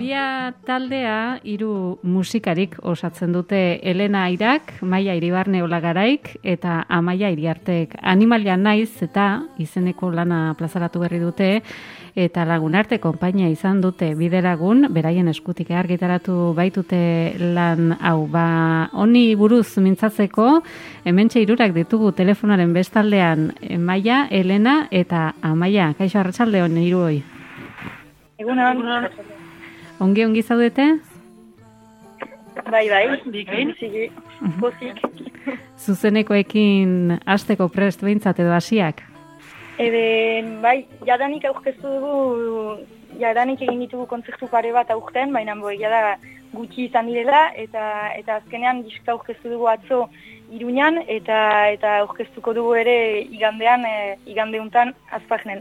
Abia taldea 3 musikarik osatzen dute: Elena Airak, Maia Iribarne Olagaraik eta Amaia Iriartek. Animalia naiz eta izeneko lana plazaratu berri dute eta Lagunarte konpainia izan dute bideragun, beraien eskutik argitaratu baitute lan hau. Honi buruz mintzatzeko, hementxe 3 ditugu telefonaren bestaldean, Maia, Elena eta Amaia. Kaixo, arratsalde on 3. Egunon. Ongi zaudete? Bai, sigi, pozik. Zuzenekoekin hasteko prest behintzat edo hasiak? Bai, jadanik aurkeztu dugu, jadanik egin ditugu kontzertu pare bat aurten, baina jada gutxi izan direla, eta azkenean diska aurkeztu dugu atzo Iruñan, eta aurkeztuko dugu ere igandeuntan Azpagnen.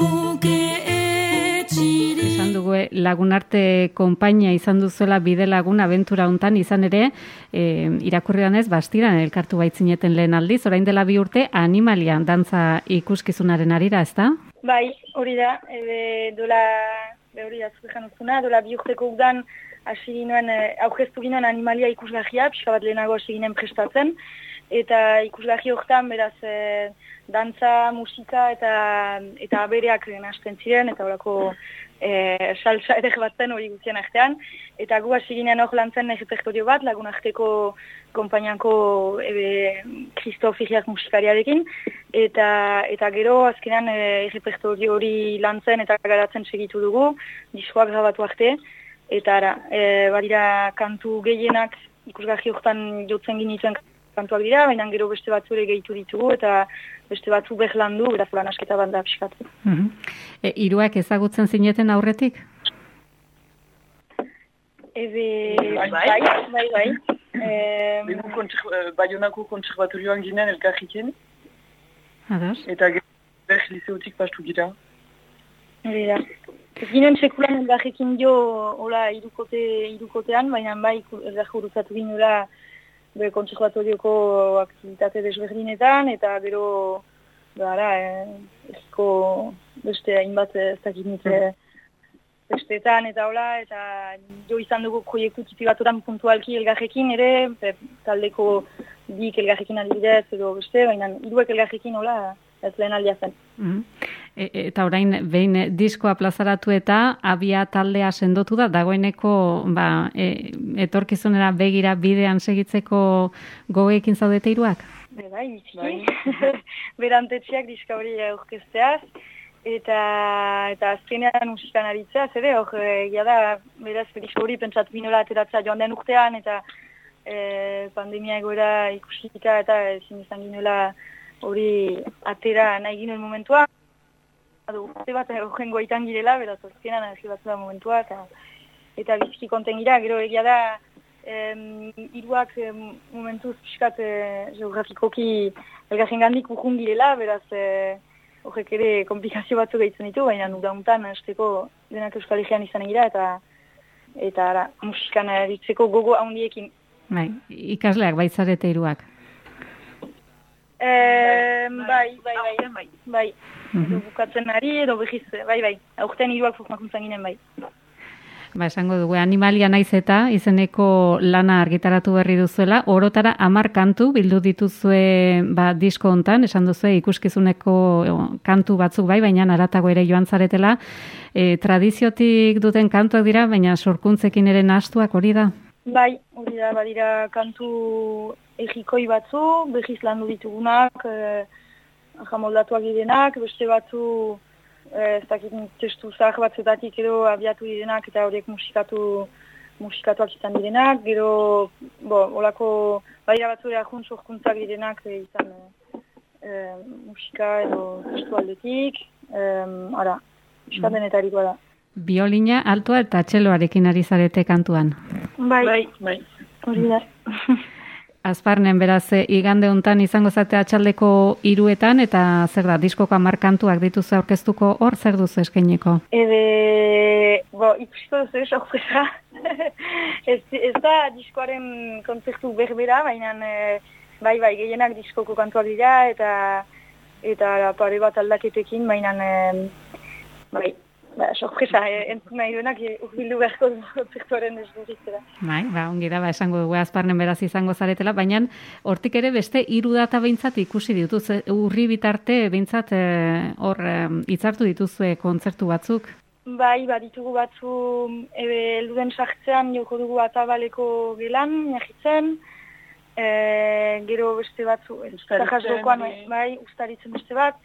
Izan dugu Lagunarte konpainia izan duzuela bide lagun abentura hontan, izan ere irakurrian ez bastiran elkartu baitzineten lehen aldiz, orain dela 2 urte Animalia dantza ikuskizunaren arira, ezta? Bai, hori da, hori da zuekan uzuna, dola 2 urteko udan hasi ginoen, aurkeztu ginoen Animalia ikusgarria, pixka bat lehenago hasi ginen prestatzen, eta ikusgarri horretan, beraz, dantza, musika eta abereak nahasten ziren, eta horako salsa ere batzen hori guztien artean, eta gu hasi ginen hor lantzen repertorio bat, Lagunarteko konpainiako Kristof Iriart musikariarekin, eta gero azkenan repertorio hori lantzen eta garatzen segitu dugu, diskoak grabatu arte, eta badira kantu gehienak ikusgarri horretan jotzen ginituen kantuak dira, baina gero beste batzu ere gehitu ditugu, eta beste batzu behlandu, beraz lan asketa bat da pixkatu. 3 ezagutzen zineten aurretik? Bai. Baionako kontserbatorioan ginen elkarriken. Eta gero liseutik pastu gira. Ez ginen sekulan elkarrikin jo hola irukotean, baina bai elkarruzatu ginela kontserbatorioko aktivitate desberdinetan, eta gero ezko beste hainbat ez dakit besteetan eta hola, eta jo izan dugu proiektu tipi baturan puntualki elgarrekin ere, taldeko dik elgarrekin adibidez edo beste, baina 3 elgarrekin hola ez lehen aldia zen. Eta orain behin diskoa plazaratu eta Abia taldea sendotu da, dagoeneko etorkizunera begira bidean segitzeko gogoekin zaudete 3? Bai, biziki. Berantetxeak diska hori aurkezteaz, eta azkenean musikan aritzeaz, ere, hor, da, beraz, diska hori pentsatu binola ateratzea joan den urtean, eta pandemia egoera ikusika, eta ezin izan ginoela hori atera nahi ginen momentua. Urte bat horren goitan girela, beraz, azkenan hasi batzu da momentua, eta biziki konten gira, gero egia da, 3 momentuz pixkat geografikoki elgarren gandik urrun girela, beraz, horrek ere komplikazio batzu gehitzen ditu, baina udauntan hasteko denak Euskal Herrian izan egira, eta musikan ditzeko gogo handiekin. Bai, ikasleak baitzarete 3? Bai. Edo bukatzen ari, edo behiz, bai. Aurten 3 formakuntzan ginen, bai. Esango dugu, Animalia naiz eta izeneko lana argitaratu berri duzuela, orotara 10 kantu bildu dituzue disko hontan, esan duzue ikuskizuneko kantu batzuk bai, baina haratago ere joan zaretela. Tradiziotik duten kantuak dira, baina sorkuntzekin ere nahastuak hori da? Bai, hori da, badira kantu egikoi batzu, behiz landu ditugunak, jamoldatuak direnak, beste batzu ez dakit testu zahar batzutatik edo abiatu direnak eta horiek musikatuak izan direnak, gero olako baira batzure ahun sorkuntzak direnak izan musika edo testu aldetik, muskatenetarikoa da. Biolina, altoa eta txeloarekin ari zarete kantuan. Bai. Hori da. Azparnen, beraz, igande hontan izango zate atxaldeko 3etan, eta zer da, diskoko 10 kantuak dituzu aurkeztuko, hor zer duzu eskainiko? Ikusiko duzu sorpresa. Ez da diskoaren kontzertu berbera, baina bai, gehienak diskoko kantuak dira, eta pare bat aldaketekin, baina bai, sorpresa, entzun nahi duenak urbildu beharko kontzertuaren esduritzera. Bai, ongi da, esango dugu Azparnen beraz izango zaretela, baina hortik ere beste 3 data behintzat ikusi dituz, urri bitarte behintzat hor hitzartu dituzue kontzertu batzuk? Bai, ditugu batzu elduden sartzean joko dugu Atabaleko gelan, Miagitzen, gero beste batzu, Ustaritzen beste bat,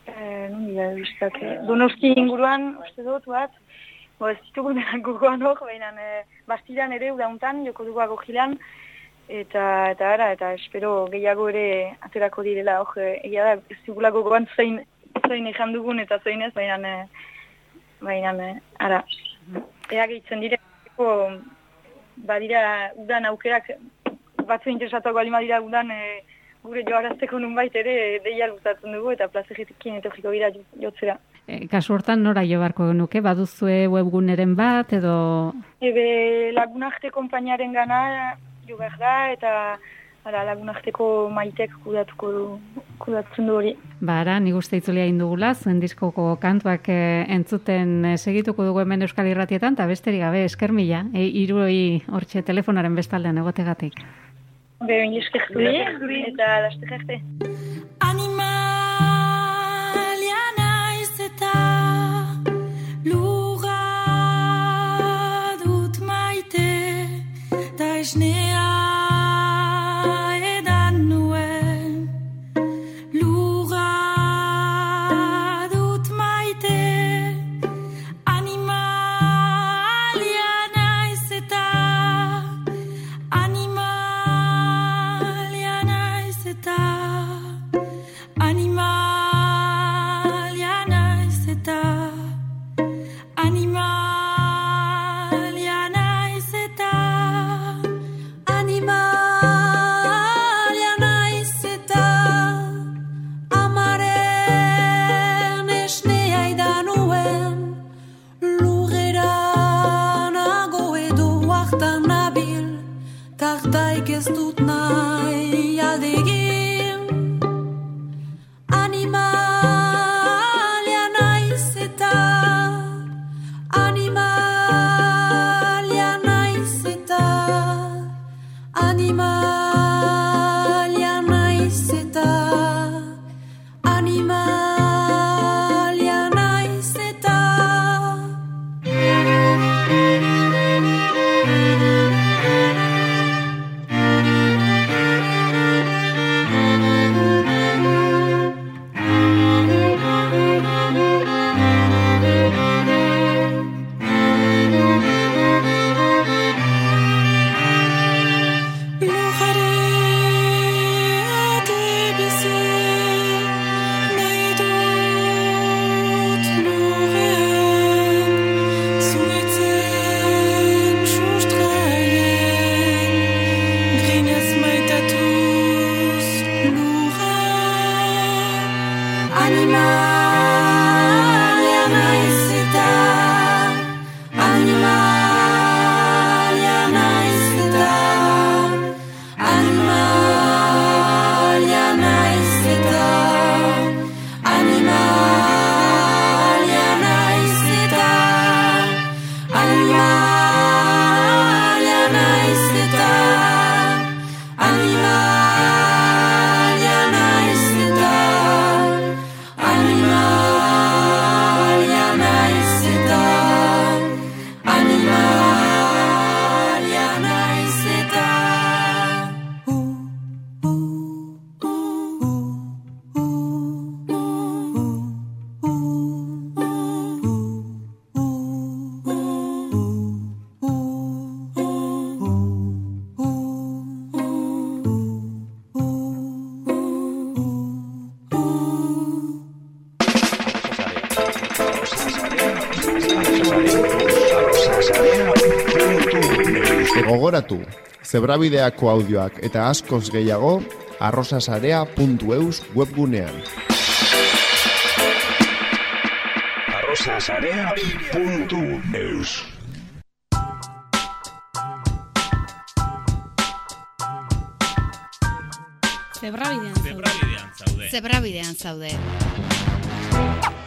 Donosti inguruan, uste dut bat, ez ditugu denak gogoan hor, baina Bastidan ere udauntan, joko dugu Agogilan, eta espero gehiago ere aterako direla, hor, egia da, ez dugula gogoan zein ejan dugun eta zein ez, baina, ara, ea gehitzen direko, badira udan aukerak, batzu interesatuak bali madira udan, gure joarazteko nunbait ere deia luzatzen dugu eta plazeretekin etorriko gira jotzera. Kasu hortan nora jo barko nuke? Baduzue webguneren bat edo? Lagunarte konpainaren gana jo behar da eta lagunarteko maitek kudatzen du hori. Ara, nik uste itzulia indugula, zuen diskoko kantuak entzuten segituko dugu hemen Euskal Irratietan, eta besterik gabe esker mila, hiruroi hortxe telefonaren bestaldean egotegatik. Behin eskertu eta laste jarte. Animalia naiz eta lurra dut maite ta esnea edan nuen lurra dut maite animalia naiz eta ez dut nahi aldegin animalia naiz eta animalia naiz eta animalia naiz eta animalia naiz eta Gogoratu, Zebrabideako audioak eta askoz gehiago arrosasarea.eus webgunean. arrosasarea.eus Zebrabidean zaude.